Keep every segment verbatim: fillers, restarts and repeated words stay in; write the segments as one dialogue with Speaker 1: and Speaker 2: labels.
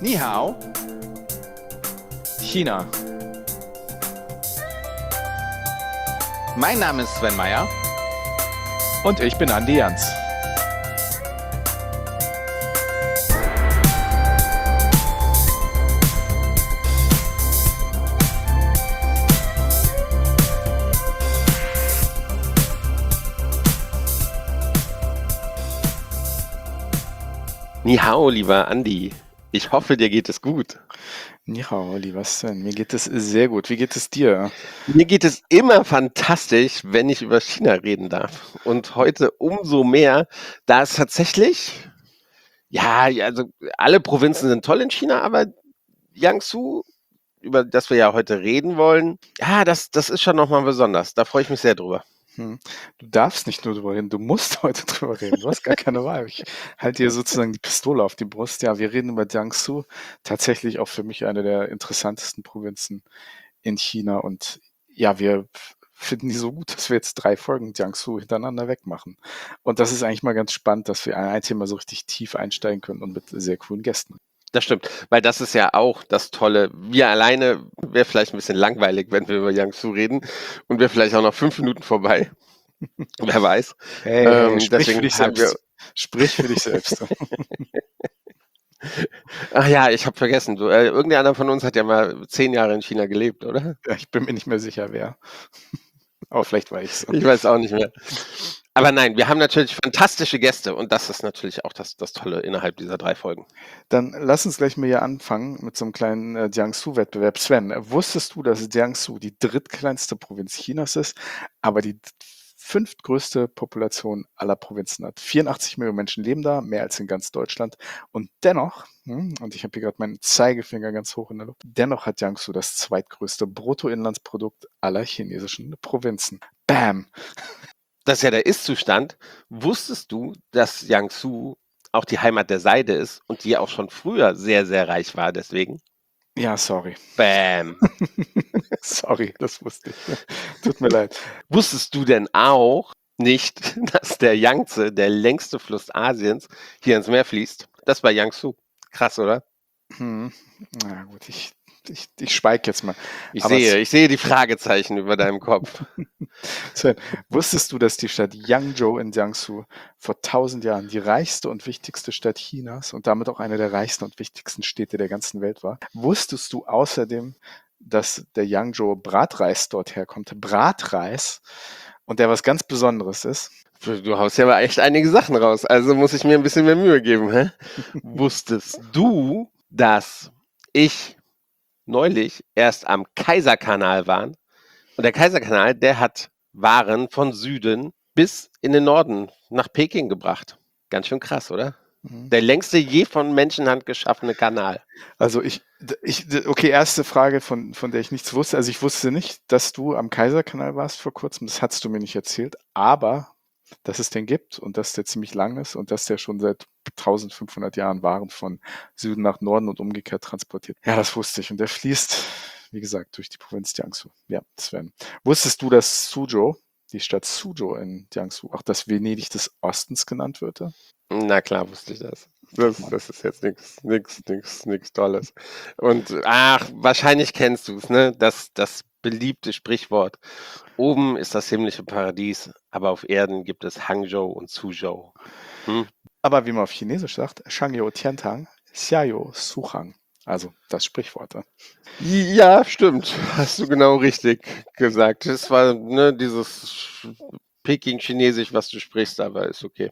Speaker 1: Ni hao. China. Mein Name ist Sven Meyer.
Speaker 2: Und ich bin Andi Jans.
Speaker 3: Ni hao, lieber Andi. Ich hoffe, dir geht es gut.
Speaker 2: Ni hao, lieber Sven. Mir geht es sehr gut. Wie geht es dir?
Speaker 3: Mir geht es immer fantastisch, wenn ich über China reden darf. Und heute umso mehr, da es tatsächlich, ja, ja, also alle Provinzen sind toll in China, aber Jiangsu, über das wir ja heute reden wollen, ja, das, das ist schon nochmal besonders. Da freue ich mich sehr drüber.
Speaker 2: Hm. Du darfst nicht nur drüber reden, du musst heute drüber reden. Du hast gar keine Wahl. Ich halte dir sozusagen die Pistole auf die Brust. Ja, wir reden über Jiangsu. Tatsächlich auch für mich eine der interessantesten Provinzen in China. Und ja, wir finden die so gut, dass wir jetzt drei Folgen Jiangsu hintereinander wegmachen. Und das ist eigentlich mal ganz spannend, dass wir in ein Thema so richtig tief einsteigen können und mit sehr coolen Gästen.
Speaker 3: Das stimmt, weil das ist ja auch das Tolle. Wir alleine wäre vielleicht ein bisschen langweilig, wenn wir über Jiangsu reden und wäre vielleicht auch noch fünf Minuten vorbei. Wer weiß.
Speaker 2: Hey,
Speaker 3: Ähm,
Speaker 2: hey, sprich für
Speaker 3: deswegen
Speaker 2: dich
Speaker 3: haben wir,
Speaker 2: selbst. Sprich für dich selbst.
Speaker 3: ach ja, ich habe vergessen. Du, äh, irgendeiner von uns hat ja mal zehn Jahre in China gelebt, oder?
Speaker 2: Ja, ich bin mir nicht mehr sicher, wer. Aber vielleicht war ich's.
Speaker 3: Ich weiß auch nicht mehr. Aber nein, wir haben natürlich fantastische Gäste und das ist natürlich auch das, das Tolle innerhalb dieser drei Folgen.
Speaker 2: Dann lass uns gleich mal hier anfangen mit so einem kleinen äh, Jiangsu-Wettbewerb. Sven, äh, wusstest du, dass Jiangsu die drittkleinste Provinz Chinas ist, aber die fünftgrößte Population aller Provinzen hat? vierundachtzig Millionen Menschen leben da, mehr als in ganz Deutschland. Und dennoch, hm, und ich habe hier gerade meinen Zeigefinger ganz hoch in der Luft, dennoch hat Jiangsu das zweitgrößte Bruttoinlandsprodukt aller chinesischen Provinzen. Bam!
Speaker 3: Das ist ja der Ist-Zustand. Wusstest du, dass Jiangsu auch die Heimat der Seide ist und die auch schon früher sehr, sehr reich war deswegen?
Speaker 2: Ja, sorry.
Speaker 3: Bam.
Speaker 2: Sorry, das wusste ich. Tut mir leid.
Speaker 3: Wusstest du denn auch nicht, dass der Yangtze, der längste Fluss Asiens, hier ins Meer fließt? Das war Jiangsu. Krass, oder?
Speaker 2: Hm. Na gut, ich, ich, ich schweige jetzt mal.
Speaker 3: Ich
Speaker 2: Aber
Speaker 3: sehe,
Speaker 2: es-
Speaker 3: ich sehe die Fragezeichen über deinem Kopf.
Speaker 2: Sven, wusstest du, dass die Stadt Yangzhou in Jiangsu vor tausend Jahren die reichste und wichtigste Stadt Chinas und damit auch eine der reichsten und wichtigsten Städte der ganzen Welt war? Wusstest du außerdem, dass der Yangzhou Bratreis dort herkommt? Bratreis. Und der was ganz Besonderes ist.
Speaker 3: Du haust ja aber echt einige Sachen raus, also muss ich mir ein bisschen mehr Mühe geben. Hä? Wusstest du, dass ich neulich erst am Kaiserkanal war? Und der Kaiserkanal, der hat Waren von Süden bis in den Norden nach Peking gebracht. Ganz schön krass, oder?
Speaker 2: Mhm.
Speaker 3: Der längste je von Menschenhand geschaffene Kanal.
Speaker 2: Also ich, ich, okay, erste Frage, von, von der ich nichts wusste. Also ich wusste nicht, dass du am Kaiserkanal warst vor kurzem. Das hattest du mir nicht erzählt. Aber dass es den gibt und dass der ziemlich lang ist und dass der schon seit eintausendfünfhundert Jahren Waren von Süden nach Norden und umgekehrt transportiert. Ja, das wusste ich. Und der fließt, wie gesagt, durch die Provinz Jiangsu. Ja, Sven. Wusstest du, dass Suzhou, die Stadt Suzhou in Jiangsu, auch das Venedig des Ostens genannt wird?
Speaker 3: Na klar wusste ich das. Das, das ist jetzt nichts, nichts, nichts, nichts Tolles. Und ach, wahrscheinlich kennst du es, ne? Das, das beliebte Sprichwort. Oben ist das himmlische Paradies, aber auf Erden gibt es Hangzhou und Suzhou. Hm?
Speaker 2: Aber wie man auf Chinesisch sagt, Shangyo Tiantang, Xiayo Suchang. Also das Sprichwort. ne?
Speaker 3: Ja, stimmt. Hast du genau richtig gesagt. Es war ne, dieses Sch- Peking-Chinesisch, was du sprichst, aber ist okay.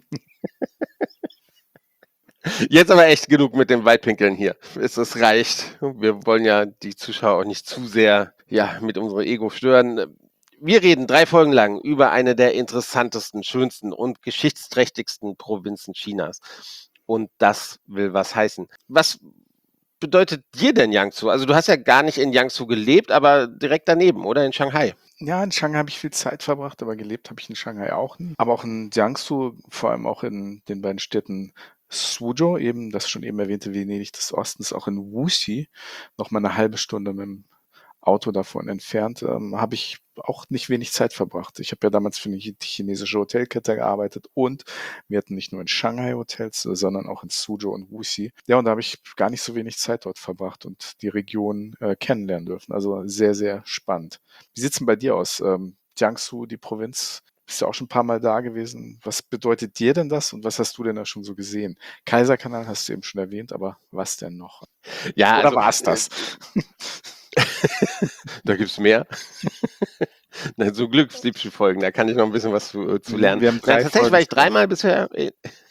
Speaker 3: Jetzt aber echt genug mit dem Weitpinkeln hier. Es, es reicht. Wir wollen ja die Zuschauer auch nicht zu sehr ja, mit unserem Ego stören. Wir reden drei Folgen lang über eine der interessantesten, schönsten und geschichtsträchtigsten Provinzen Chinas. Und das will was heißen. Was bedeutet dir denn Jiangsu? Also du hast ja gar nicht in Jiangsu gelebt, aber direkt daneben, oder in Shanghai?
Speaker 2: Ja, in Shanghai habe ich viel Zeit verbracht, aber gelebt habe ich in Shanghai auch nie. Aber auch in Jiangsu, vor allem auch in den beiden Städten Suzhou, eben das schon eben erwähnte Venedig des Ostens, auch in Wuxi, noch mal eine halbe Stunde mit dem Auto davon entfernt, ähm, habe ich auch nicht wenig Zeit verbracht. Ich habe ja damals für eine chi- chinesische Hotelkette gearbeitet und wir hatten nicht nur in Shanghai Hotels, äh, sondern auch in Suzhou und Wuxi. Ja, und da habe ich gar nicht so wenig Zeit dort verbracht und die Region äh, kennenlernen dürfen. Also sehr, sehr spannend. Wie sieht's denn bei dir aus? Ähm, Jiangsu, die Provinz, bist du auch schon ein paar Mal da gewesen. Was bedeutet dir denn das und was hast du denn da schon so gesehen? Kaiserkanal hast du eben schon erwähnt, aber was denn noch?
Speaker 3: Ja,
Speaker 2: Oder
Speaker 3: also
Speaker 2: war es
Speaker 3: äh,
Speaker 2: das?
Speaker 3: da gibt's mehr. Na, so Glücksdiebstahl-Folgen, da kann ich noch ein bisschen was zu, äh, zu
Speaker 2: Mhm,
Speaker 3: lernen.
Speaker 2: wir haben
Speaker 3: Na,
Speaker 2: drei
Speaker 3: tatsächlich
Speaker 2: Folgen
Speaker 3: war ich
Speaker 2: vor.
Speaker 3: dreimal bisher, äh,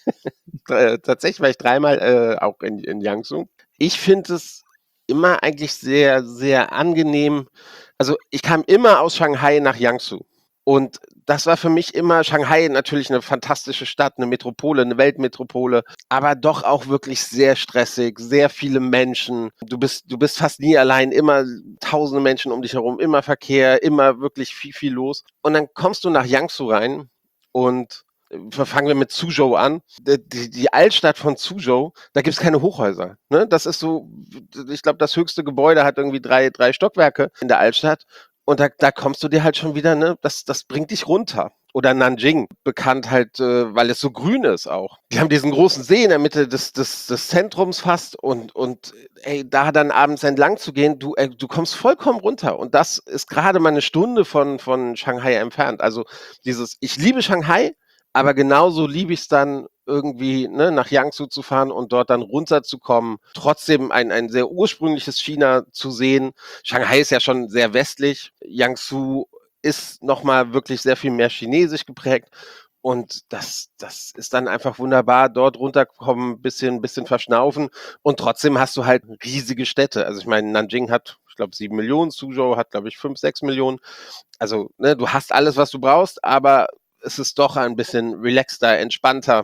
Speaker 3: äh, tatsächlich war ich dreimal äh, auch in, in Jiangsu. Ich finde es immer eigentlich sehr, sehr angenehm. Also ich kam immer aus Shanghai nach Jiangsu. Und das war für mich immer Shanghai natürlich eine fantastische Stadt, eine Metropole, eine Weltmetropole, aber doch auch wirklich sehr stressig, sehr viele Menschen. Du bist, du bist fast nie allein, immer tausende Menschen um dich herum, immer Verkehr, immer wirklich viel, viel los. Und dann kommst du nach Jiangsu rein und äh, fangen wir mit Suzhou an. Die, die, die Altstadt von Suzhou, da gibt's keine Hochhäuser. Ne? Das ist so, ich glaube, das höchste Gebäude hat irgendwie drei, drei Stockwerke in der Altstadt. Und da, da kommst du dir halt schon wieder, ne, das, das bringt dich runter. Oder Nanjing, bekannt halt, äh, weil es so grün ist auch. Die haben diesen großen See in der Mitte des, des, des Zentrums fast und, und ey, da dann abends entlang zu gehen, du, ey, du kommst vollkommen runter. Und das ist gerade mal eine Stunde von, von Shanghai entfernt. Also dieses, ich liebe Shanghai, aber genauso liebe ich es dann irgendwie ne, nach Jiangsu zu fahren und dort dann runterzukommen, trotzdem ein, ein sehr ursprüngliches China zu sehen. Shanghai ist ja schon sehr westlich, Jiangsu ist nochmal wirklich sehr viel mehr chinesisch geprägt und das, das ist dann einfach wunderbar, dort runterkommen, bisschen, bisschen verschnaufen und trotzdem hast du halt riesige Städte. Also ich meine, Nanjing hat, ich glaube, sieben Millionen, Suzhou hat, glaube ich, fünf, sechs Millionen. Also ne, du hast alles, was du brauchst, aber es ist doch ein bisschen relaxter, entspannter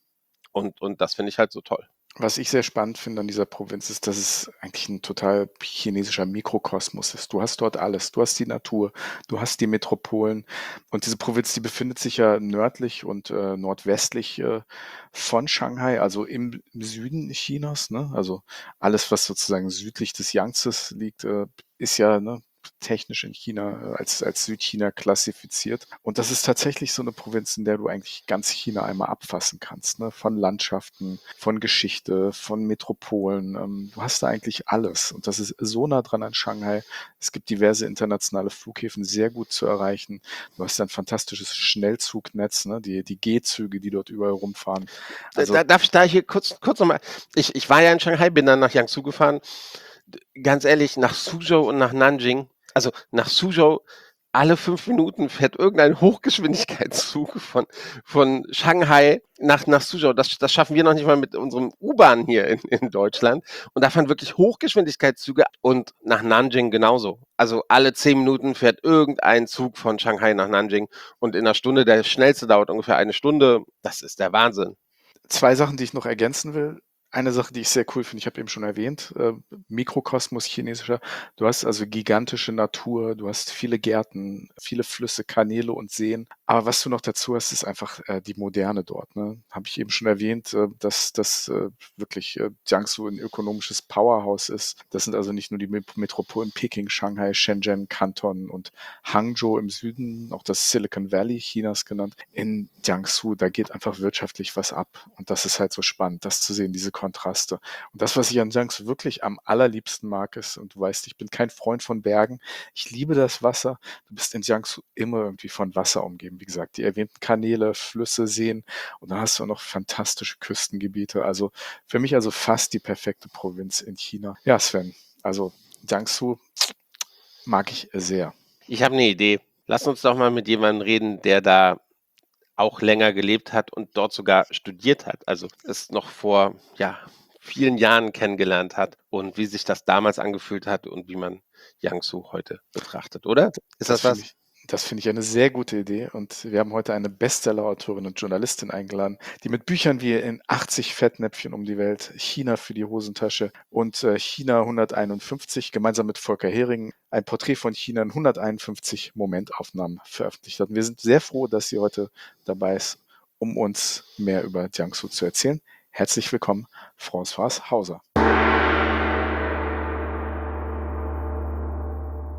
Speaker 3: und, und das finde ich halt so toll.
Speaker 2: Was ich sehr spannend finde an dieser Provinz ist, dass es eigentlich ein total chinesischer Mikrokosmos ist. Du hast dort alles. Du hast die Natur, du hast die Metropolen und diese Provinz, die befindet sich ja nördlich und äh, nordwestlich äh, von Shanghai, also im, im Süden Chinas. Ne? Also alles, was sozusagen südlich des Yangtzes liegt, äh, ist ja ne, technisch in China äh, als, als Südchina klassifiziert. Und das ist tatsächlich so eine Provinz, in der du eigentlich ganz China einmal abfassen kannst. Ne? Von Landschaften, von Geschichte, von Metropolen. Ähm, du hast da eigentlich alles. Und das ist so nah dran an Shanghai. Es gibt diverse internationale Flughäfen, sehr gut zu erreichen. Du hast ein fantastisches Schnellzugnetz, ne? die, die G-Züge, die dort überall rumfahren. Also
Speaker 3: Da, darf ich da hier kurz, kurz nochmal, ich, ich war ja in Shanghai, bin dann nach Jiangsu gefahren. Ganz ehrlich, nach Suzhou und nach Nanjing, also nach Suzhou, alle fünf Minuten fährt irgendein Hochgeschwindigkeitszug von, von Shanghai nach, nach Suzhou. Das, das schaffen wir noch nicht mal mit unserem U-Bahn hier in, in Deutschland. Und da fahren wirklich Hochgeschwindigkeitszüge und nach Nanjing genauso. Also alle zehn Minuten fährt irgendein Zug von Shanghai nach Nanjing und in einer Stunde, der schnellste dauert ungefähr eine Stunde. Das ist der Wahnsinn.
Speaker 2: zwei Sachen, die ich noch ergänzen will. Eine Sache, die ich sehr cool finde, ich habe eben schon erwähnt, äh, Mikrokosmos chinesischer. Du hast also gigantische Natur, du hast viele Gärten, viele Flüsse, Kanäle und Seen. Aber was du noch dazu hast, ist einfach äh, die Moderne dort. Ne? Habe ich eben schon erwähnt, äh, dass das äh, wirklich äh, Jiangsu ein ökonomisches Powerhouse ist. Das sind also nicht nur die Met- Metropolen Peking, Shanghai, Shenzhen, Kanton und Hangzhou im Süden, auch das Silicon Valley Chinas genannt. In Jiangsu, da geht einfach wirtschaftlich was ab. Und das ist halt so spannend, das zu sehen, diese Kontraste. Und das, was ich an Jiangsu wirklich am allerliebsten mag, ist, und du weißt, ich bin kein Freund von Bergen. Ich liebe das Wasser. Du bist in Jiangsu immer irgendwie von Wasser umgeben. Wie gesagt, die erwähnten Kanäle, Flüsse, Seen. Und dann hast du auch noch fantastische Küstengebiete. Also für mich also fast die perfekte Provinz in China. Ja, Sven, also Jiangsu mag ich sehr.
Speaker 3: Ich habe eine Idee. Lass uns doch mal mit jemandem reden, der da auch länger gelebt hat und dort sogar studiert hat. Also es noch vor ja, vielen Jahren kennengelernt hat und wie sich das damals angefühlt hat und wie man Jiangsu heute betrachtet, oder? Ist
Speaker 2: Das
Speaker 3: das
Speaker 2: finde
Speaker 3: was?
Speaker 2: ich, das finde ich eine sehr gute Idee. Und wir haben heute eine Bestseller-Autorin und Journalistin eingeladen, die mit Büchern wie in achtzig Fettnäpfchen um die Welt, China für die Hosentasche und äh, China hunderteinundfünfzig gemeinsam mit Volker Hering ein Porträt von China in hunderteinundfünfzig Momentaufnahmen veröffentlicht hat. Und wir sind sehr froh, dass sie heute dabei ist, um uns mehr über Jiangsu zu erzählen. Herzlich willkommen, Françoise Hauser.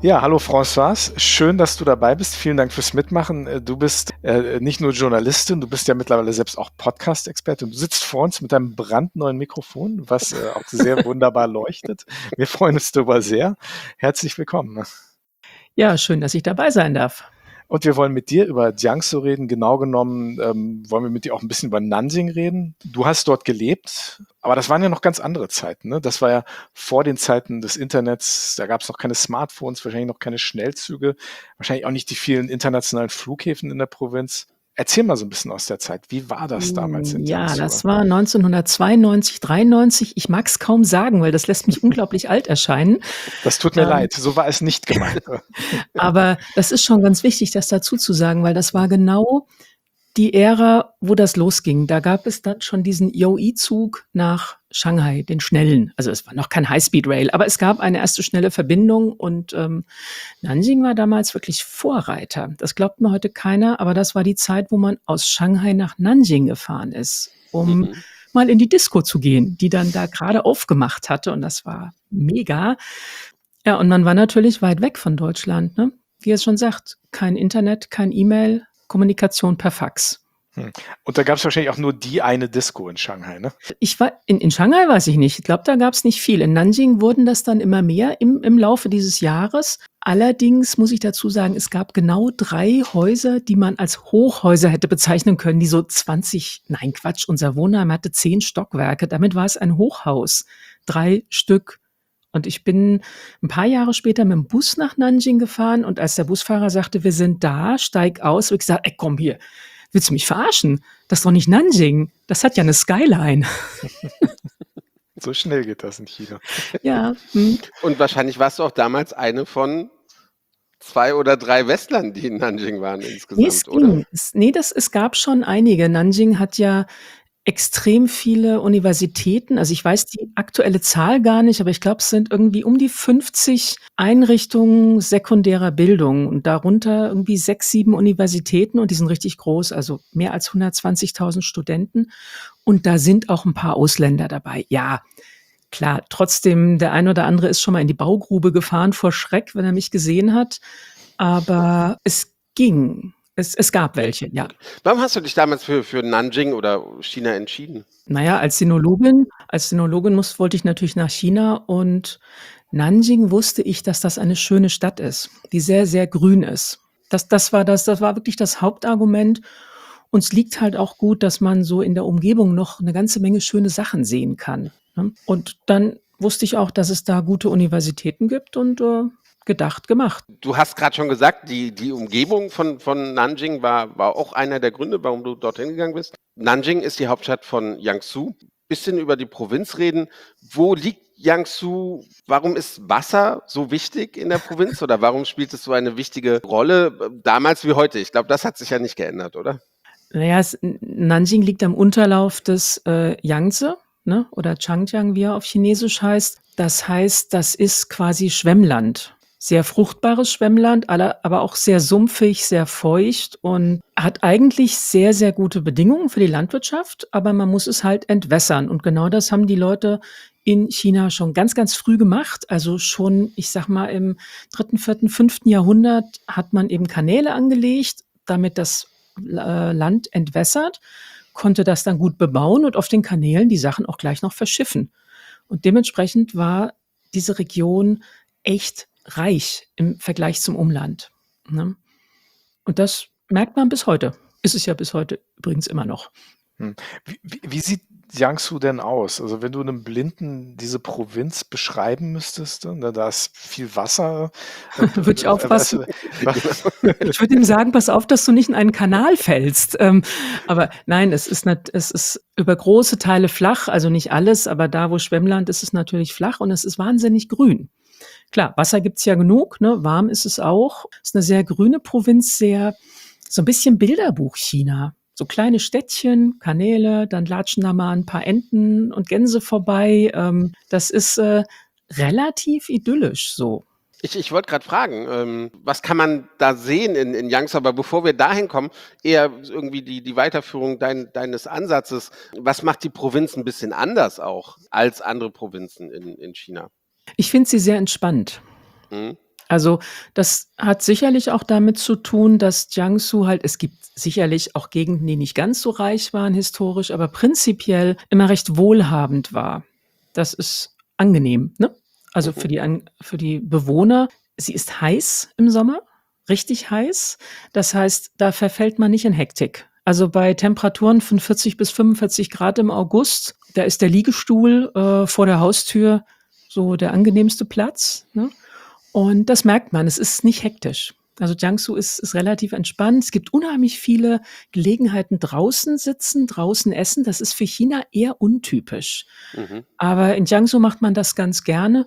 Speaker 2: Ja, hallo Françoise, schön, dass du dabei bist. Vielen Dank fürs Mitmachen. Äh, Du bist äh, nicht nur Journalistin, du bist ja mittlerweile selbst auch Podcast-Expertin. Du sitzt vor uns mit deinem brandneuen Mikrofon, was äh, auch sehr wunderbar leuchtet. Wir freuen uns darüber sehr. Herzlich willkommen.
Speaker 4: Ja, schön, dass ich dabei sein darf.
Speaker 2: Und wir wollen mit dir über Jiangsu reden. Genau genommen ähm, wollen wir mit dir auch ein bisschen über Nanjing reden. Du hast dort gelebt, aber das waren ja noch ganz andere Zeiten. Ne? Das war ja vor den Zeiten des Internets. Da gab es noch keine Smartphones, wahrscheinlich noch keine Schnellzüge, wahrscheinlich auch nicht die vielen internationalen Flughäfen in der Provinz. Erzähl mal so ein bisschen aus der Zeit. Wie war das damals in
Speaker 4: Ja,
Speaker 2: Jiangsu?
Speaker 4: das war neunzehnhundertzweiundneunzig, dreiundneunzig. Ich mag es kaum sagen, weil das lässt mich unglaublich alt erscheinen.
Speaker 2: Das tut mir
Speaker 4: Ähm,
Speaker 2: leid, so war es nicht gemeint.
Speaker 4: Aber das ist schon ganz wichtig, das dazu zu sagen, weil das war genau die Ära, wo das losging. Da gab es dann schon diesen Youyi-Zug nach Shanghai, den schnellen. Also es war noch kein High-Speed-Rail, aber es gab eine erste schnelle Verbindung und ähm, Nanjing war damals wirklich Vorreiter. Das glaubt mir heute keiner, aber das war die Zeit, wo man aus Shanghai nach Nanjing gefahren ist, um
Speaker 3: Mhm.
Speaker 4: mal in die Disco zu gehen, die dann da gerade aufgemacht hatte und das war mega. Ja, und man war natürlich weit weg von Deutschland, ne? Wie er es schon sagt, kein Internet, kein E-Mail, Kommunikation per Fax.
Speaker 2: Hm. Und da gab es wahrscheinlich auch nur die eine Disco in Shanghai, ne?
Speaker 4: Ich war in, in Shanghai weiß ich nicht. Ich glaube, da gab es nicht viel. In Nanjing wurden das dann immer mehr im, im Laufe dieses Jahres. Allerdings muss ich dazu sagen, es gab genau drei Häuser, die man als Hochhäuser hätte bezeichnen können, die so zwanzig, nein Quatsch, unser Wohnheim hatte zehn Stockwerke. Damit war es ein Hochhaus. Drei Stück. Und ich bin ein paar Jahre später mit dem Bus nach Nanjing gefahren und als der Busfahrer sagte, wir sind da, steig aus, habe ich gesagt, ey, komm hier, willst du mich verarschen? Das ist doch nicht Nanjing, das hat ja eine Skyline.
Speaker 2: So schnell geht das in China.
Speaker 4: Ja, hm.
Speaker 3: Und wahrscheinlich warst du auch damals eine von zwei oder drei Westlern, die in Nanjing waren
Speaker 4: Nee, es
Speaker 3: insgesamt, oder?
Speaker 4: ging. Es, nee, das, es gab schon einige. Nanjing hat ja extrem viele Universitäten. Also ich weiß die aktuelle Zahl gar nicht, aber ich glaube, es sind irgendwie um die fünfzig Einrichtungen sekundärer Bildung und darunter irgendwie sechs, sieben Universitäten und die sind richtig groß, also mehr als hundertzwanzigtausend Studenten. Und da sind auch ein paar Ausländer dabei. Ja, klar, trotzdem, der ein oder andere ist schon mal in die Baugrube gefahren vor Schreck, wenn er mich gesehen hat. Aber es ging. Es, es gab welche, ja.
Speaker 3: Warum hast du dich damals für, für Nanjing oder China entschieden?
Speaker 4: Naja, als Sinologin, als Sinologin muss, wollte ich natürlich nach China und Nanjing wusste ich, dass das eine schöne Stadt ist, die sehr, sehr grün ist. Das, das war das, das war wirklich das Hauptargument. Und es liegt halt auch gut, dass man so in der Umgebung noch eine ganze Menge schöne Sachen sehen kann. Ne? Und dann wusste ich auch, dass es da gute Universitäten gibt und äh, gedacht, gemacht.
Speaker 3: Du hast gerade schon gesagt, die, die Umgebung von, von Nanjing war, war auch einer der Gründe, warum du dorthin gegangen bist. Nanjing ist die Hauptstadt von Jiangsu. Bisschen über die Provinz reden. Wo liegt Jiangsu? Warum ist Wasser so wichtig in der Provinz oder warum spielt es so eine wichtige Rolle damals wie heute? Ich glaube, das hat sich ja nicht geändert, oder?
Speaker 4: Naja, es, Nanjing liegt am Unterlauf des äh, Yangtze, ne? Oder Changjiang, wie er auf Chinesisch heißt. Das heißt, das ist quasi Schwemmland. Sehr fruchtbares Schwemmland, aber auch sehr sumpfig, sehr feucht und hat eigentlich sehr, sehr gute Bedingungen für die Landwirtschaft, aber man muss es halt entwässern. Und genau das haben die Leute in China schon ganz, ganz früh gemacht. Also schon, ich sag mal, im dritten, vierten, fünften Jahrhundert hat man eben Kanäle angelegt, damit das äh, Land entwässert, konnte das dann gut bebauen und auf den Kanälen die Sachen auch gleich noch verschiffen. Und dementsprechend war diese Region echt reich im Vergleich zum Umland. Ne? Und das merkt man bis heute. Ist es ja bis heute übrigens immer noch.
Speaker 2: Hm. Wie, wie, wie sieht Jiangsu denn aus? Also wenn du einem Blinden diese Provinz beschreiben müsstest, ne, da ist viel Wasser.
Speaker 4: Würde ich aufpassen.
Speaker 2: Äh, was-
Speaker 4: Ich würde ihm sagen, pass auf, dass du nicht in einen Kanal fällst. Ähm, aber nein, es ist, nicht, es ist über große Teile flach, also nicht alles, aber da, wo Schwemmland ist, ist es natürlich flach und es ist wahnsinnig grün. Klar, Wasser gibt's ja genug, ne? Warm ist es auch. Es ist eine sehr grüne Provinz, sehr so ein bisschen Bilderbuch-China. So kleine Städtchen, Kanäle, dann latschen da mal ein paar Enten und Gänse vorbei. Ähm, das ist äh, relativ idyllisch so.
Speaker 3: Ich, ich wollte gerade fragen, ähm, was kann man da sehen in, in Jiangsu? Aber bevor wir dahin kommen, eher irgendwie die, die Weiterführung dein, deines Ansatzes. Was macht die Provinz ein bisschen anders auch als andere Provinzen in, in China?
Speaker 4: Ich finde sie sehr entspannt.
Speaker 3: Hm?
Speaker 4: Also, das hat sicherlich auch damit zu tun, dass Jiangsu halt es gibt sicherlich auch Gegenden, die nicht ganz so reich waren historisch, aber prinzipiell immer recht wohlhabend war. Das ist angenehm, ne? Also, für
Speaker 3: Mhm.
Speaker 4: die An für die Bewohner. Sie ist heiß im Sommer, richtig heiß. Das heißt, da verfällt man nicht in Hektik. Also, bei Temperaturen von vierzig bis fünfundvierzig Grad im August, da ist der Liegestuhl, äh, vor der Haustür so der angenehmste Platz, ne? Und das merkt man, es ist nicht hektisch. Also Jiangsu ist, ist relativ entspannt. Es gibt unheimlich viele Gelegenheiten, draußen sitzen, draußen essen. Das ist für China eher untypisch.
Speaker 3: Mhm.
Speaker 4: Aber in Jiangsu macht man das ganz gerne.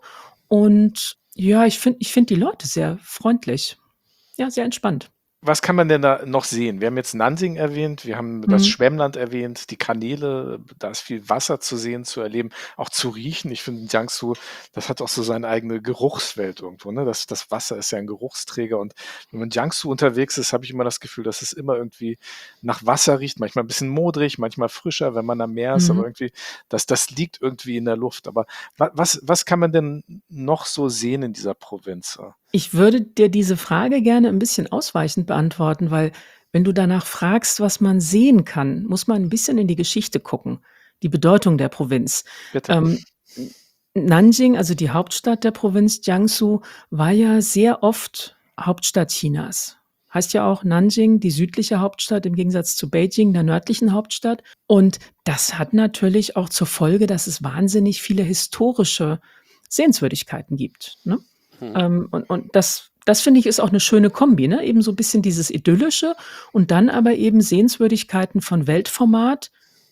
Speaker 4: Und ja, ich finde ich find die Leute sehr freundlich. Ja, sehr entspannt.
Speaker 2: Was kann man denn da noch sehen? Wir haben jetzt Nanjing erwähnt, wir haben das
Speaker 4: Mhm.
Speaker 2: Schwemmland erwähnt, die Kanäle, da ist viel Wasser zu sehen, zu erleben, auch zu riechen. Ich finde, Jiangsu, das hat auch so seine eigene Geruchswelt irgendwo. Ne? Das, das Wasser ist ja ein Geruchsträger und wenn man in Jiangsu unterwegs ist, habe ich immer das Gefühl, dass es immer irgendwie nach Wasser riecht, manchmal ein bisschen modrig, manchmal frischer, wenn man am Meer ist, aber
Speaker 4: Mhm.
Speaker 2: irgendwie, das, das liegt irgendwie in der Luft. Aber wa- was, was kann man denn noch so sehen in dieser Provinz?
Speaker 4: Ich würde dir diese Frage gerne ein bisschen ausweichend beantworten, weil wenn du danach fragst, was man sehen kann, muss man ein bisschen in die Geschichte gucken, die Bedeutung der Provinz.
Speaker 2: Bitte.
Speaker 4: Ähm, N Nanjing, also die Hauptstadt der Provinz Jiangsu, war ja sehr oft Hauptstadt Chinas. Heißt ja auch Nanjing, die südliche Hauptstadt im Gegensatz zu Beijing, der nördlichen Hauptstadt. Und das hat natürlich auch zur Folge, dass es wahnsinnig viele historische Sehenswürdigkeiten gibt, ne?
Speaker 3: Mhm.
Speaker 4: Ähm, und und das das finde ich, ist auch eine schöne Kombi, ne? Eben so ein bisschen dieses Idyllische und dann aber eben Sehenswürdigkeiten von Weltformat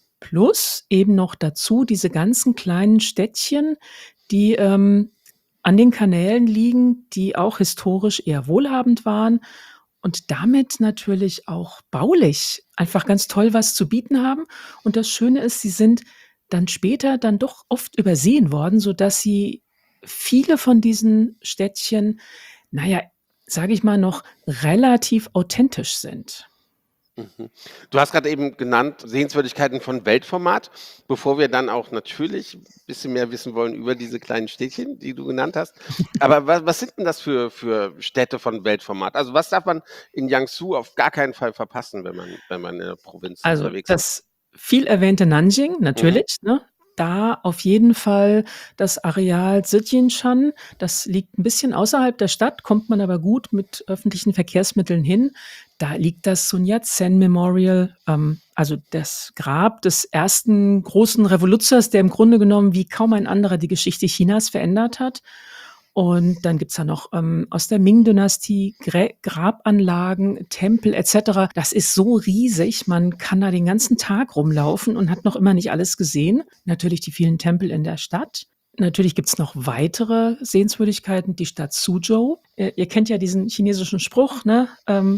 Speaker 4: plus eben noch dazu diese ganzen kleinen Städtchen, die, ähm, an den Kanälen liegen, die auch historisch eher wohlhabend waren und damit natürlich auch baulich einfach ganz toll was zu bieten haben. Und das Schöne ist, sie sind dann später dann doch oft übersehen worden, sodass sie viele von diesen Städtchen, na ja, sage ich mal, noch relativ authentisch sind.
Speaker 3: Mhm. Du hast gerade eben genannt, Sehenswürdigkeiten von Weltformat, bevor wir dann auch natürlich ein bisschen mehr wissen wollen über diese kleinen Städtchen, die du genannt hast. Aber was, was sind denn das für, für Städte von Weltformat? Also was darf man in Jiangsu auf gar keinen Fall verpassen, wenn man, wenn man in der Provinz
Speaker 4: Also
Speaker 3: unterwegs ist?
Speaker 4: das viel erwähnte Nanjing,
Speaker 3: Mhm.
Speaker 4: natürlich, ne? Da auf jeden Fall das Areal Zhejinshan. Das liegt ein bisschen außerhalb der Stadt, kommt man aber gut mit öffentlichen Verkehrsmitteln hin. Da liegt das Sun Yat-sen Memorial, ähm, also das Grab des ersten großen Revoluzers, der im Grunde genommen wie kaum ein anderer die Geschichte Chinas verändert hat. Und dann gibt's da noch ähm, aus der Ming-Dynastie Grä Grabanlagen, Tempel et cetera. Das ist so riesig, man kann da den ganzen Tag rumlaufen und hat noch immer nicht alles gesehen. Natürlich die vielen Tempel in der Stadt. Natürlich gibt's noch weitere Sehenswürdigkeiten, die Stadt Suzhou. Äh, ihr kennt ja diesen chinesischen Spruch, ne? Ähm,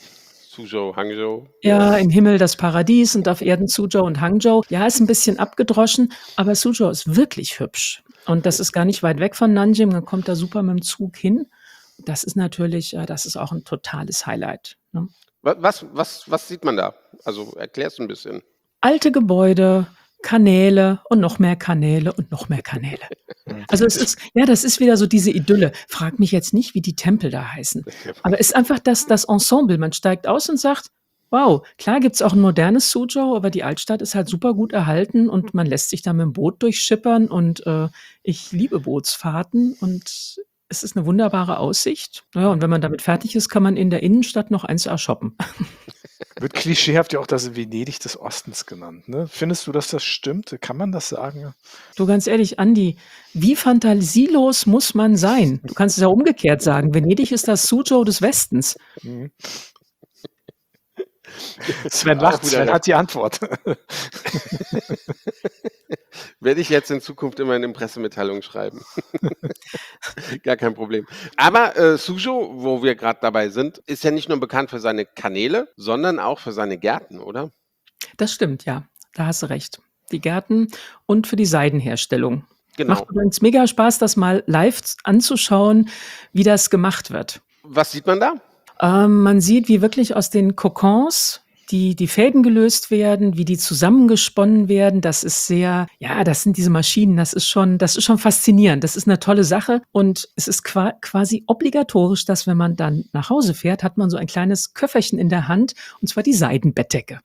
Speaker 3: Suzhou, Hangzhou.
Speaker 4: ja, im Himmel das Paradies und auf Erden Suzhou und Hangzhou. Ja, ist ein bisschen abgedroschen, aber Suzhou ist wirklich hübsch. Und das ist gar nicht weit weg von Nanjing. Man kommt da super mit dem Zug hin. Das ist natürlich, äh, das ist auch ein totales Highlight, ne?
Speaker 3: Wa- Was, was, was sieht man da? Also erklär's ein bisschen.
Speaker 4: Alte Gebäude, Kanäle und noch mehr Kanäle und noch mehr Kanäle. Also es ist, ja, das ist wieder so diese Idylle. Frag mich jetzt nicht, wie die Tempel da heißen. Aber es ist einfach das, das Ensemble. Man steigt aus und sagt, wow, klar gibt's auch ein modernes Suzhou, aber die Altstadt ist halt super gut erhalten und man lässt sich da mit dem Boot durchschippern und äh, ich liebe Bootsfahrten und es ist eine wunderbare Aussicht. Ja, und wenn man damit fertig ist, kann man in der Innenstadt noch eins A shoppen.
Speaker 2: Wird klischeehaft ja auch das Venedig des Ostens genannt. Ne? Findest du, dass das stimmt? Kann man das sagen?
Speaker 4: Du, ganz ehrlich, Andi, wie fantasielos muss man sein? Du kannst es ja umgekehrt sagen. Venedig ist das Suzhou des Westens.
Speaker 2: Mhm. Sven
Speaker 3: Auch
Speaker 2: lacht,
Speaker 3: wieder
Speaker 2: Sven
Speaker 3: recht.
Speaker 2: hat die Antwort.
Speaker 3: Werde ich jetzt in Zukunft immer in Pressemitteilungen schreiben. Gar kein Problem. Aber äh, Suzhou, wo wir gerade dabei sind, ist ja nicht nur bekannt für seine Kanäle, sondern auch für seine Gärten, oder?
Speaker 4: Das stimmt, ja. Da hast du recht. Die Gärten und für die Seidenherstellung.
Speaker 3: Genau.
Speaker 4: Macht übrigens mega Spaß, das mal live z- anzuschauen, wie das gemacht wird.
Speaker 3: Was sieht man da?
Speaker 4: Ähm, man sieht, wie wirklich aus den Kokons die, die Fäden gelöst werden, wie die zusammengesponnen werden, das ist sehr, ja, das sind diese Maschinen, das ist schon, das ist schon faszinierend. Das ist eine tolle Sache und es ist qua quasi obligatorisch, dass wenn man dann nach Hause fährt, hat man so ein kleines Köfferchen in der Hand und zwar die Seidenbettdecke.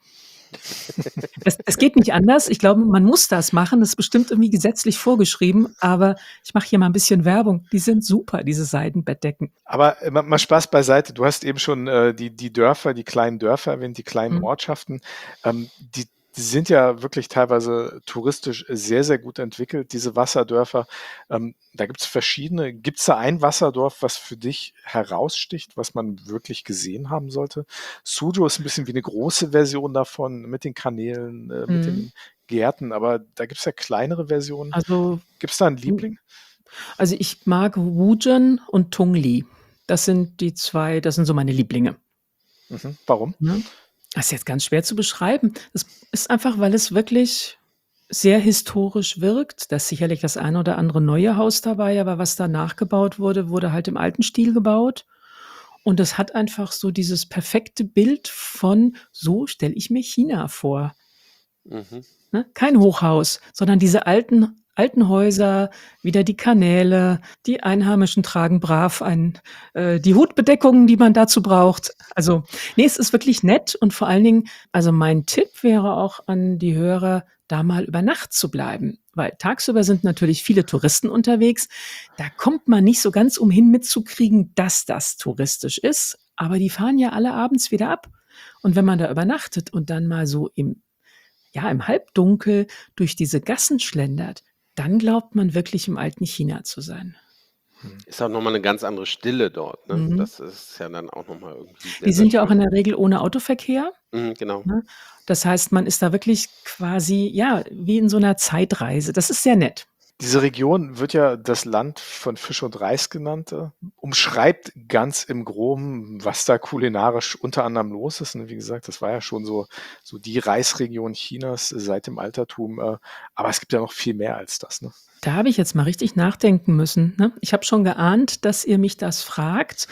Speaker 4: Es, es geht nicht anders. Ich glaube, man muss das machen. Das ist bestimmt irgendwie gesetzlich vorgeschrieben. Aber ich mache hier mal ein bisschen Werbung. Die sind super, diese Seidenbettdecken.
Speaker 2: Aber äh, mal mal Spaß beiseite. Du hast eben schon äh, die, die Dörfer, die kleinen Dörfer erwähnt, die kleinen
Speaker 4: Mhm.
Speaker 2: Ortschaften. Ähm, die, die sind ja wirklich teilweise touristisch sehr, sehr gut entwickelt, diese Wasserdörfer. Ähm, da gibt es verschiedene. Gibt es da ein Wasserdorf, was für dich heraussticht, was man wirklich gesehen haben sollte? Suzhou ist ein bisschen wie eine große Version davon mit den Kanälen, äh, mit
Speaker 4: Mhm.
Speaker 2: den Gärten, aber da gibt es ja kleinere Versionen.
Speaker 4: Also,
Speaker 2: Gibt es da einen Liebling?
Speaker 4: also ich mag Wuzhen und Tongli. Das sind die zwei, das sind so meine Lieblinge.
Speaker 2: Mhm. Warum?
Speaker 4: Ne? Das ist jetzt ganz schwer zu beschreiben. Das ist einfach, weil es wirklich sehr historisch wirkt. Da ist sicherlich das eine oder andere neue Haus dabei, aber was da nachgebaut wurde, wurde halt im alten Stil gebaut. Und das hat einfach so dieses perfekte Bild von, so stelle ich mir China vor.
Speaker 3: Mhm.
Speaker 4: Ne? Kein Hochhaus, sondern diese alten, alten Häuser, wieder die Kanäle, die Einheimischen tragen brav ein, äh, die Hutbedeckungen, die man dazu braucht. Also, nee, es ist wirklich nett und vor allen Dingen, also mein Tipp wäre auch an die Hörer, da mal über Nacht zu bleiben, weil tagsüber sind natürlich viele Touristen unterwegs. Da kommt man nicht so ganz umhin mitzukriegen, dass das touristisch ist, aber die fahren ja alle abends wieder ab. Und wenn man da übernachtet und dann mal so im ja, im Halbdunkel durch diese Gassen schlendert, dann glaubt man wirklich im alten China zu sein.
Speaker 3: Ist auch nochmal eine ganz andere Stille dort, ne?
Speaker 4: Mhm.
Speaker 3: Das ist ja dann auch nochmal irgendwie
Speaker 4: Die
Speaker 3: sehr, sehr
Speaker 4: sind ja auch in
Speaker 3: schön.
Speaker 4: der Regel ohne Autoverkehr,
Speaker 3: Mhm, genau.
Speaker 4: ne? Das heißt, man ist da wirklich quasi, ja, wie in so einer Zeitreise. Das ist sehr nett.
Speaker 2: Diese Region wird ja das Land von Fisch und Reis genannt, äh, umschreibt ganz im Groben, was da kulinarisch unter anderem los ist. Und wie gesagt, das war ja schon so, so die Reisregion Chinas seit dem Altertum. Äh, aber es gibt ja noch viel mehr als das. Ne?
Speaker 4: Da habe ich jetzt mal richtig nachdenken müssen. Ne? Ich habe schon geahnt, dass ihr mich das fragt.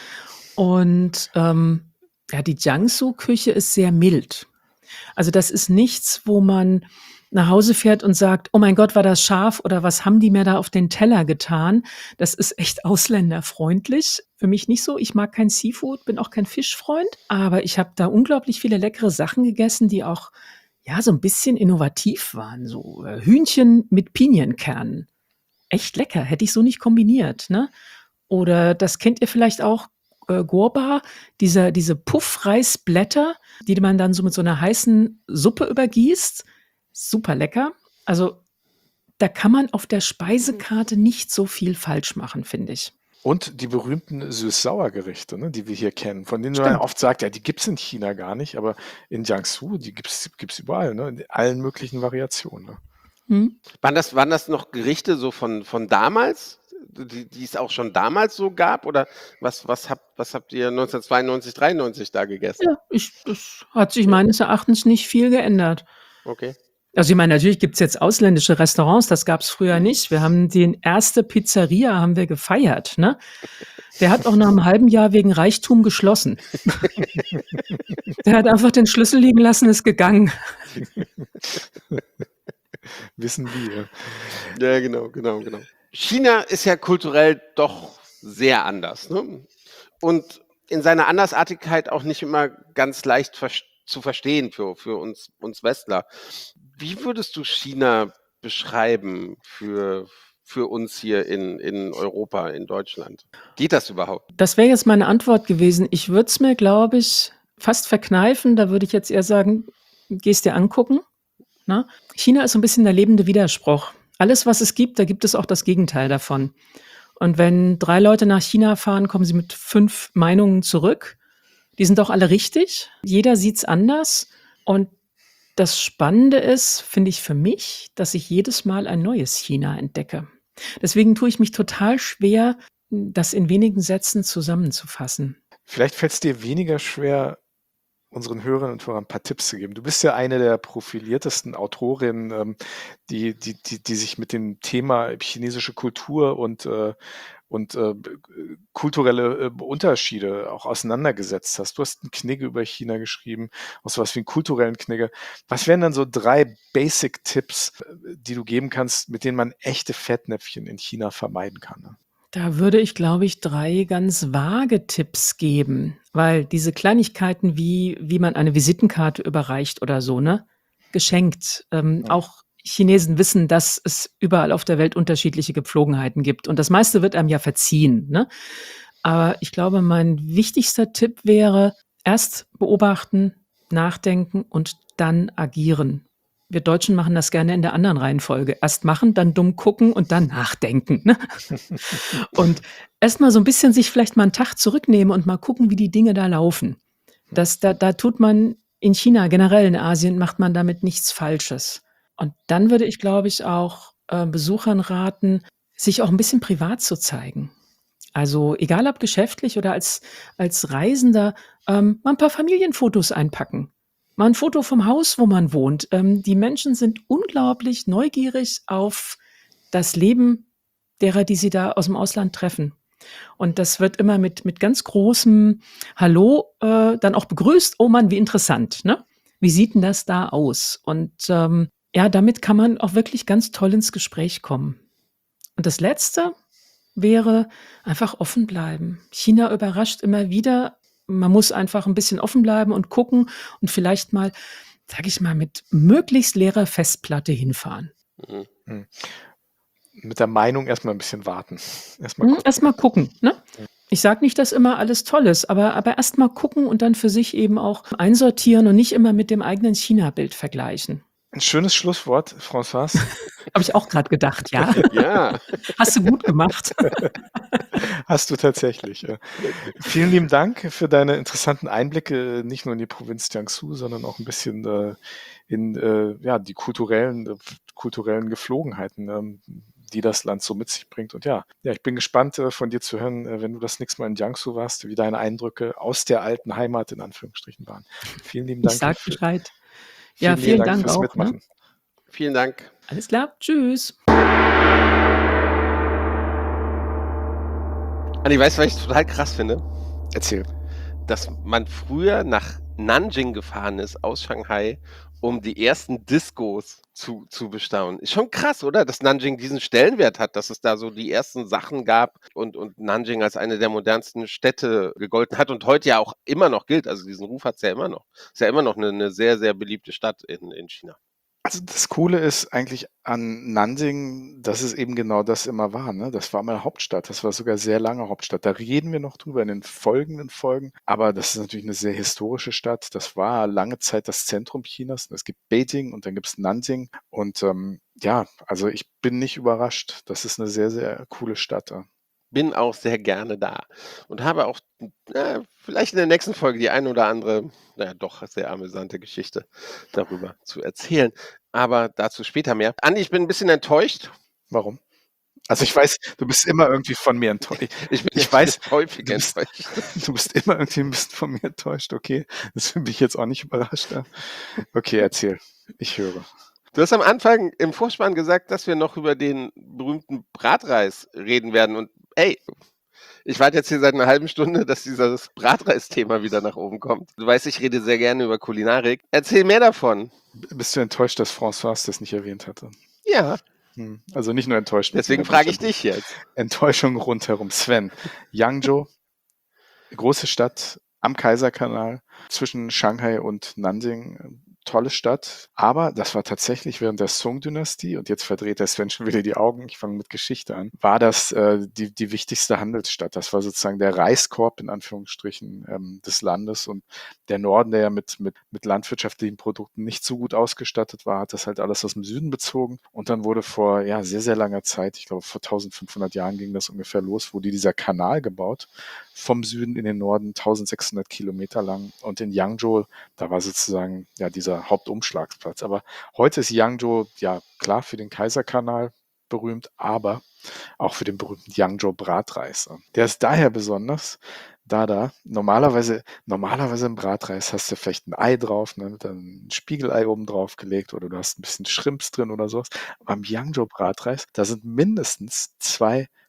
Speaker 4: Und ähm, ja, die Jiangsu-Küche ist sehr mild. Also das ist nichts, wo man nach Hause fährt und sagt, oh mein Gott, war das scharf oder was haben die mir da auf den Teller getan? Das ist echt ausländerfreundlich. Für mich nicht so. Ich mag kein Seafood, bin auch kein Fischfreund, aber ich habe da unglaublich viele leckere Sachen gegessen, die auch ja so ein bisschen innovativ waren. So äh, Hühnchen mit Pinienkernen. Echt lecker, hätte ich so nicht kombiniert, ne? Oder das kennt ihr vielleicht auch, äh, Gorba, dieser diese Puffreisblätter, die man dann so mit so einer heißen Suppe übergießt. Super lecker. Also, da kann man auf der Speisekarte nicht so viel falsch machen, finde ich.
Speaker 2: Und die berühmten Süß-Sauer-Gerichte, ne, die wir hier kennen, von denen man ja
Speaker 4: Stimmt.
Speaker 2: oft sagt, ja, die gibt es in China gar nicht, aber in Jiangsu, die gibt es überall, ne, in allen möglichen Variationen. Ne?
Speaker 4: Mhm.
Speaker 3: Waren das, waren das noch Gerichte so von, von damals, die, die es auch schon damals so gab? Oder was, was, habt, was habt ihr neunzehnhundertzweiundneunzig, dreiundneunzig da gegessen?
Speaker 4: Ja, ich das hat sich
Speaker 3: Ja.
Speaker 4: meines Erachtens nicht viel geändert.
Speaker 3: Okay.
Speaker 4: Also ich meine, natürlich gibt's jetzt ausländische Restaurants, das gab's früher nicht. Wir haben den erste Pizzeria haben wir gefeiert, ne? Der hat auch nach einem halben Jahr wegen Reichtum geschlossen. Der hat einfach den Schlüssel liegen lassen, ist gegangen.
Speaker 2: Wissen wir.
Speaker 3: Ja, genau, genau, genau. China ist ja kulturell doch sehr anders, ne? Und in seiner Andersartigkeit auch nicht immer ganz leicht ver zu verstehen für, für uns, uns Westler. Wie würdest du China beschreiben für, für uns hier in, in Europa, in Deutschland? Geht das überhaupt?
Speaker 4: Das wäre jetzt meine Antwort gewesen. Ich würde es mir, glaube ich, fast verkneifen. Da würde ich jetzt eher sagen, gehst dir angucken. Ne? China ist so ein bisschen der lebende Widerspruch. Alles, was es gibt, da gibt es auch das Gegenteil davon. Und wenn drei Leute nach China fahren, kommen sie mit fünf Meinungen zurück. Die sind auch alle richtig. Jeder sieht's anders. Und das Spannende ist, finde ich für mich, dass ich jedes Mal ein neues China entdecke. Deswegen tue ich mich total schwer, das in wenigen Sätzen zusammenzufassen.
Speaker 2: Vielleicht fällt es dir weniger schwer, unseren Hörerinnen und Hörern ein paar Tipps zu geben. Du bist ja eine der profiliertesten Autorinnen, ähm, die, die, die, die sich mit dem Thema chinesische Kultur und, äh, und äh, b- äh, kulturelle äh, Unterschiede auch auseinandergesetzt hast. Du hast einen Knigge über China geschrieben, auch sowas wie einen kulturellen Knigge. Was wären dann so drei Basic-Tipps, äh, die du geben kannst, mit denen man echte Fettnäpfchen in China vermeiden kann? Ne?
Speaker 4: Da würde ich, glaube ich, drei ganz vage Tipps geben, weil diese Kleinigkeiten wie wie man eine Visitenkarte überreicht oder so, ne, geschenkt. Ähm,
Speaker 2: Ja.
Speaker 4: auch Chinesen wissen, dass es überall auf der Welt unterschiedliche Gepflogenheiten gibt und das meiste wird einem ja verziehen, ne? Aber ich glaube, mein wichtigster Tipp wäre, erst beobachten, nachdenken und dann agieren. Wir Deutschen machen das gerne in der anderen Reihenfolge. Erst machen, dann dumm gucken und dann nachdenken, ne? Und erst mal so ein bisschen sich vielleicht mal einen Tag zurücknehmen und mal gucken, wie die Dinge da laufen. Das da da tut man in China, generell in Asien macht man damit nichts Falsches. Und dann würde ich, glaube ich, auch, äh, Besuchern raten, sich auch ein bisschen privat zu zeigen. Also, egal ob geschäftlich oder als als Reisender, ähm, mal 'n paar Familienfotos einpacken. Mal ein Foto vom Haus, wo man wohnt. Ähm, die Menschen sind unglaublich neugierig auf das Leben derer, die sie da aus dem Ausland treffen. Und das wird immer mit mit ganz großem Hallo, äh, dann auch begrüßt. „Oh Mann, wie interessant, ne? Wie sieht 'n das da aus?“ Und, ähm, ja, damit kann man auch wirklich ganz toll ins Gespräch kommen. Und das Letzte wäre einfach offen bleiben. China überrascht immer wieder. Man muss einfach ein bisschen offen bleiben und gucken und vielleicht mal, sage ich mal, mit möglichst leerer Festplatte hinfahren.
Speaker 3: Mhm.
Speaker 2: Hm. Mit der Meinung erstmal ein bisschen warten. Erstmal
Speaker 4: Mhm,
Speaker 2: gucken.
Speaker 4: erst mal gucken, ne?
Speaker 2: Ja.
Speaker 4: Ich sage nicht, dass immer alles toll ist, aber aber erst mal gucken und dann für sich eben auch einsortieren und nicht immer mit dem eigenen China-Bild vergleichen.
Speaker 2: Ein schönes Schlusswort, Françoise.
Speaker 4: Habe ich auch gerade gedacht, ja.
Speaker 3: Ja,
Speaker 4: Hast du gut gemacht.
Speaker 2: Hast du tatsächlich. Ja. Vielen lieben Dank für deine interessanten Einblicke, nicht nur in die Provinz Jiangsu, sondern auch ein bisschen äh, in äh, ja, die kulturellen, äh, kulturellen Geflogenheiten, ähm, die das Land so mit sich bringt. Und ja, ja, ich bin gespannt äh, von dir zu hören, äh, wenn du das nächste Mal in Jiangsu warst, wie deine Eindrücke aus der alten Heimat in Anführungsstrichen waren. Vielen lieben
Speaker 4: Ich
Speaker 2: Dank
Speaker 4: sage
Speaker 2: für,
Speaker 4: Bescheid. Ja,
Speaker 2: vielen lieben
Speaker 4: vielen
Speaker 2: Dank
Speaker 4: Dank
Speaker 2: fürs
Speaker 4: auch, ne?
Speaker 2: Mitmachen.
Speaker 3: vielen Dank.
Speaker 4: Alles klar. Tschüss.
Speaker 3: Andi, weißt du, was ich total krass finde?
Speaker 2: Erzähl.
Speaker 3: Dass man früher nach Nanjing gefahren ist aus Shanghai, um die ersten Discos zu, zu bestaunen. Ist schon krass, oder? Dass Nanjing diesen Stellenwert hat, dass es da so die ersten Sachen gab und, und Nanjing als eine der modernsten Städte gegolten hat und heute ja auch immer noch gilt. Also diesen Ruf hat es ja immer noch. Ist ja immer noch eine, eine sehr, sehr beliebte Stadt in, in China.
Speaker 2: Also das Coole ist eigentlich an Nanjing, dass es eben genau das immer war. Ne? Das war mal Hauptstadt. Das war sogar sehr lange Hauptstadt. Da reden wir noch drüber in den folgenden Folgen. Aber das ist natürlich eine sehr historische Stadt. Das war lange Zeit das Zentrum Chinas. Es gibt Beijing und dann gibt es Nanjing. Und ähm, ja, also ich bin nicht überrascht. Das ist eine sehr, sehr coole Stadt. Ja.
Speaker 3: Bin auch sehr gerne da und habe auch äh, vielleicht in der nächsten Folge die ein oder andere, naja, doch sehr amüsante Geschichte darüber zu erzählen. Aber dazu später mehr. Andi, ich bin ein bisschen enttäuscht.
Speaker 2: Warum? Also ich weiß, du bist immer irgendwie von mir enttäuscht.
Speaker 3: Ich bin
Speaker 2: Ich
Speaker 3: jetzt
Speaker 2: weiß,
Speaker 3: häufig
Speaker 2: du bist,
Speaker 3: enttäuscht.
Speaker 2: du bist immer irgendwie ein bisschen von mir enttäuscht. Okay, das bin ich jetzt auch nicht überrascht. Ja. Okay, erzähl. Ich höre.
Speaker 3: Du hast am Anfang im Vorspann gesagt, dass wir noch über den berühmten Bratreis reden werden. Und ey, ich warte jetzt hier seit einer halben Stunde, dass dieses Bratreis-Thema wieder nach oben kommt. Du weißt, ich rede sehr gerne über Kulinarik. Erzähl mehr davon.
Speaker 2: Bist du enttäuscht, dass François das nicht erwähnt hatte?
Speaker 3: Ja,
Speaker 2: Hm. Also nicht nur enttäuscht. mit
Speaker 3: deswegen
Speaker 2: mir,
Speaker 3: frage ich
Speaker 2: sondern
Speaker 3: dich jetzt.
Speaker 2: Enttäuschung rundherum. Sven, Yangzhou, große Stadt am Kaiserkanal zwischen Shanghai und Nanjing. Tolle Stadt, aber das war tatsächlich während der Song-Dynastie, und jetzt verdreht der Sven schon wieder die Augen, ich fange mit Geschichte an, war das äh, die, die wichtigste Handelsstadt. Das war sozusagen der Reiskorb in Anführungsstrichen ähm, des Landes, und der Norden, der ja mit, mit, mit landwirtschaftlichen Produkten nicht so gut ausgestattet war, hat das halt alles aus dem Süden bezogen, und dann wurde vor ja, sehr, sehr langer Zeit, ich glaube vor eintausendfünfhundert Jahren ging das ungefähr los, wurde dieser Kanal gebaut, vom Süden in den Norden, eintausendsechshundert Kilometer lang, und in Yangzhou, da war sozusagen ja dieser Hauptumschlagsplatz. Aber heute ist Yangzhou ja klar für den Kaiserkanal berühmt, aber auch für den berühmten Yangzhou Bratreis. Der ist daher besonders, da da normalerweise, normalerweise im Bratreis hast du vielleicht ein Ei drauf, ne, dann ein Spiegelei oben drauf gelegt, oder du hast ein bisschen Shrimps drin oder sowas. Aber im Yangzhou Bratreis, da sind mindestens zwei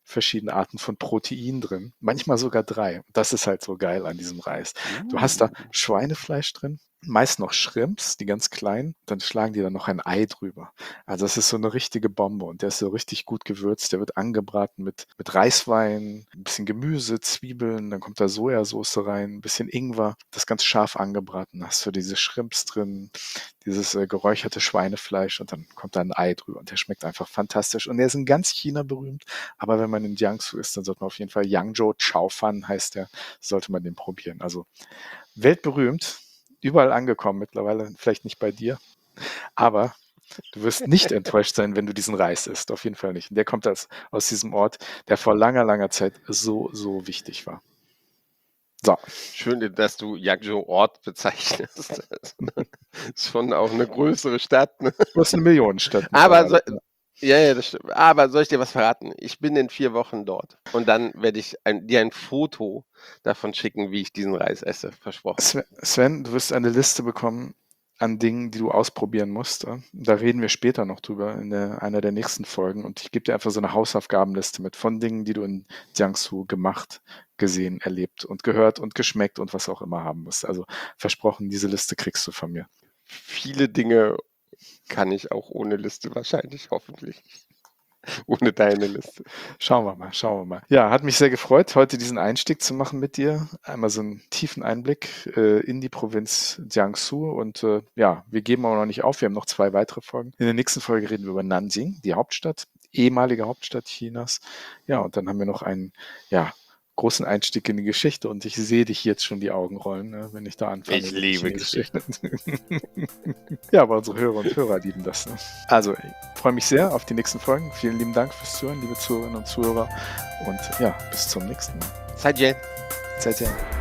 Speaker 2: verschiedene Arten von Protein drin, manchmal sogar drei. Das ist halt so geil an diesem Reis. Du hast da Schweinefleisch drin, meist noch Shrimps, die ganz kleinen, dann schlagen die dann noch ein Ei drüber. Also das ist so eine richtige Bombe und der ist so richtig gut gewürzt, der wird angebraten mit, mit Reiswein, ein bisschen Gemüse, Zwiebeln, dann kommt da Sojasauce rein, ein bisschen Ingwer, das ganz scharf angebraten, hast du diese Shrimps drin, dieses äh, geräucherte Schweinefleisch und dann kommt da ein Ei drüber und der schmeckt einfach fantastisch und der ist in ganz China berühmt, aber wenn man in Jiangsu ist, dann sollte man auf jeden Fall Yangzhou Chao Fan heißt der, sollte man den probieren. Also weltberühmt, überall angekommen mittlerweile, vielleicht nicht bei dir, aber du wirst nicht enttäuscht sein, wenn du diesen Reis isst, auf jeden Fall nicht. Und der kommt aus, aus diesem Ort, der vor langer, langer Zeit so, so wichtig war. So.
Speaker 3: Schön, dass du Yangzhou Ort bezeichnest. Das ist schon auch eine größere Stadt. Ne?
Speaker 2: Du hast eine Millionenstadt.
Speaker 3: Aber so, ja, ja, das stimmt. Aber soll ich dir was verraten? Ich bin in vier Wochen dort. Und dann werde ich ein, dir ein Foto davon schicken, wie ich diesen Reis esse. Versprochen.
Speaker 2: Sven, Sven, du wirst eine Liste bekommen an Dingen, die du ausprobieren musst. Da reden wir später noch drüber in der, einer der nächsten Folgen. Und ich gebe dir einfach so eine Hausaufgabenliste mit von Dingen, die du in Jiangsu gemacht, gesehen, erlebt und gehört und geschmeckt und was auch immer haben musst. Also versprochen, diese Liste kriegst du von mir.
Speaker 3: Viele Dinge kann ich auch ohne Liste wahrscheinlich, hoffentlich. Ohne deine Liste.
Speaker 2: Schauen wir mal, schauen wir mal. Ja, hat mich sehr gefreut, heute diesen Einstieg zu machen mit dir. Einmal so einen tiefen Einblick äh, in die Provinz Jiangsu und äh, ja, wir geben auch noch nicht auf, wir haben noch zwei weitere Folgen. In der nächsten Folge reden wir über Nanjing, die Hauptstadt, ehemalige Hauptstadt Chinas. Ja, und dann haben wir noch einen, ja, großen Einstieg in die Geschichte und ich sehe dich jetzt schon die Augen rollen, ne, wenn ich da anfange.
Speaker 3: Ich liebe Geschichte.
Speaker 2: Ja, aber unsere Hörer und Hörer lieben das. Ne? Also, ich freue mich sehr auf die nächsten Folgen. Vielen lieben Dank fürs Zuhören, liebe Zuhörerinnen und Zuhörer. Und ja, bis zum nächsten Mal.
Speaker 3: Zaijian.
Speaker 2: Zaijian.